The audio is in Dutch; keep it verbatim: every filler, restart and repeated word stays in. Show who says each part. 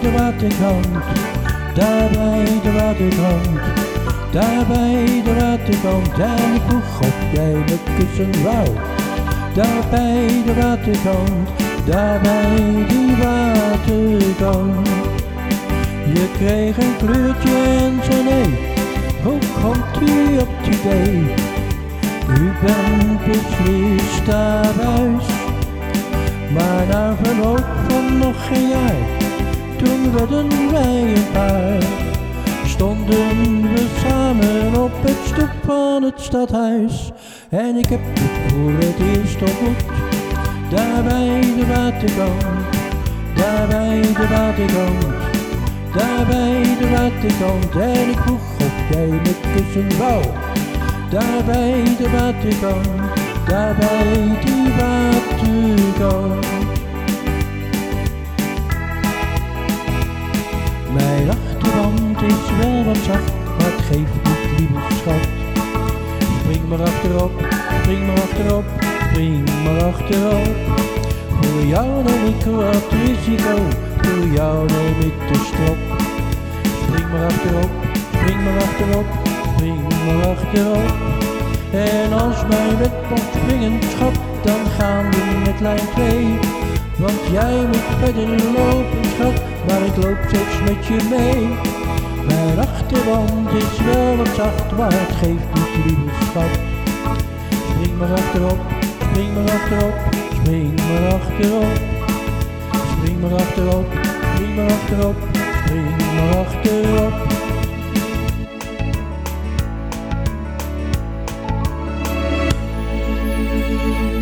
Speaker 1: de waterkant, daar bij de waterkant, daar bij de waterkant. En ik vroeg of jij me kussen wou, daar bij de waterkant, daar bij die waterkant. Je kreeg een kleurtje en zei nee, hoe komt u op het idee? U bent beslist thuis. Maar na verloop van nog geen jaar, toen werden wij een paar. Stonden we samen op het stoep van het stadhuis. En ik heb je voor het eerst ontmoet, daar bij de waterkant, daar bij de waterkant, daar bij de waterkant. En ik vroeg of jij me kussen wou, daar bij de waterkant, daar bij die waterkant. Mijn achterwand is wel wat zacht, maar het geeft niet, lieve schat. Spring maar achterop, spring maar achterop, spring maar achterop. Voor jou neem ik wat risico, voor jou neem ik de strop. Spring maar achterop, spring maar achterop, spring maar achterop. En als mijn wet mocht springen, schat, dan gaan we met lijn twee. Want jij moet verder lopen, schat, maar ik loop steeds met je mee. Mijn achterwand is wel wat zacht, maar het geeft niet, lieve schat. Spring maar achterop, spring maar achterop, spring maar achterop. Spring maar achterop, spring maar achterop, spring maar achterop.
Speaker 2: Thank you.